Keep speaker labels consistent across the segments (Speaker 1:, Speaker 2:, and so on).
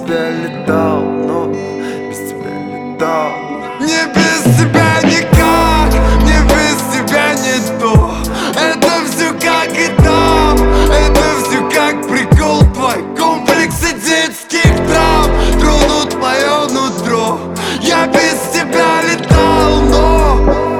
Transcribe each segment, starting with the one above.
Speaker 1: тебя летал, но без тебя летал. Не без тебя никак, не без тебя не то. Это все как и там, это все как прикол твой. Комплексы детских травм тронут мое нутро. Я без тебя летал, но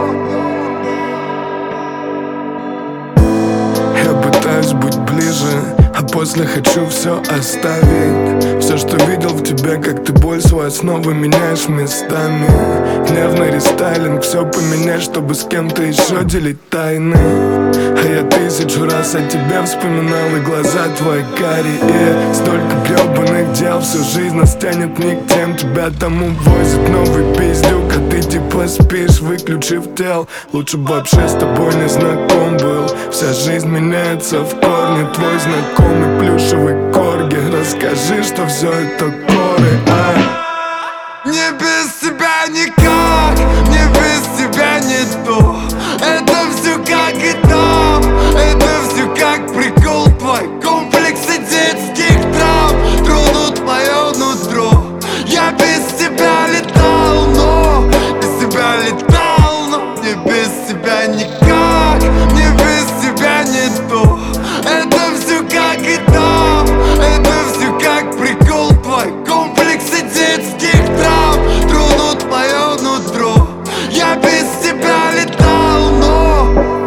Speaker 2: я пытаюсь быть ближе, а после хочу все оставить. Все, что видел в тебе, как ты боль свою снова меняешь местами. Нервный рестайлинг, все поменять, чтобы с кем-то еще делить тайны. А я 1000 раз о тебе вспоминал, и глаза твои карие. Столько гребаных дел, всю жизнь нас тянет не к тем. Тебя там увозит новый пиздюк, а ты типа спишь, выключив тел. Лучше бы вообще с тобой не знаком был. Вся жизнь меняется в корне. Твой знакомый плюшевый корги, расскажи, что все это коры,
Speaker 1: не без тебя никак, не без тебя не то. Это все как и там, это все как прикол твой. Комплексы детских травм тронут мое нутро. Я без тебя летал, но без тебя летал, но не без тебя никак, не без тебя не то. Это все как и там, это все как прикол твой. Комплексы детских травм тронут мое нутро. Я без тебя летал, но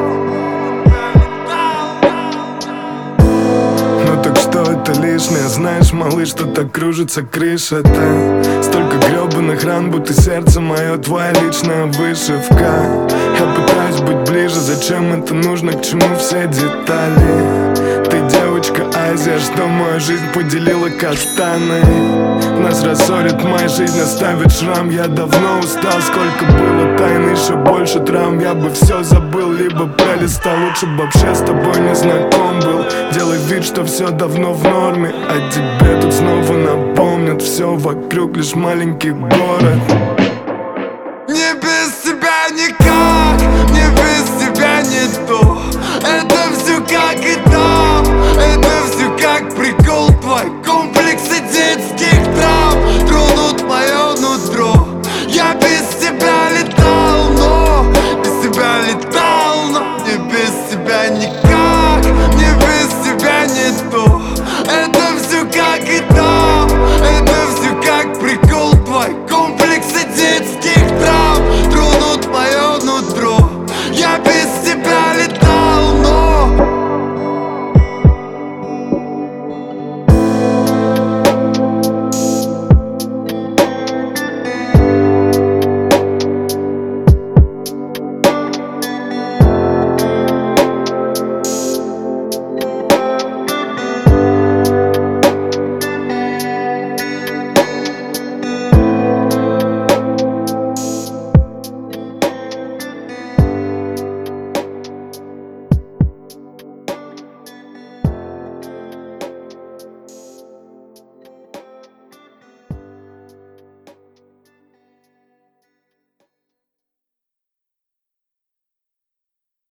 Speaker 2: ну так что это лишнее? Знаешь, малыш, что так кружится крыша-то. Столько гребаных ран, будто сердце мое твоя личная вышивка. Я пытаюсь быть ближе, зачем это нужно, к чему все детали? Ты девочка Азия, что мою жизнь поделила каштаны. Нас рассорит моя жизнь, оставит шрам. Я давно устал, сколько было тайн, еще больше травм. Я бы все забыл, либо пролистал. Лучше бы вообще с тобой не знаком был. Делай вид, что все давно в норме, а тебе тут снова напомнят. Все вокруг лишь маленький город.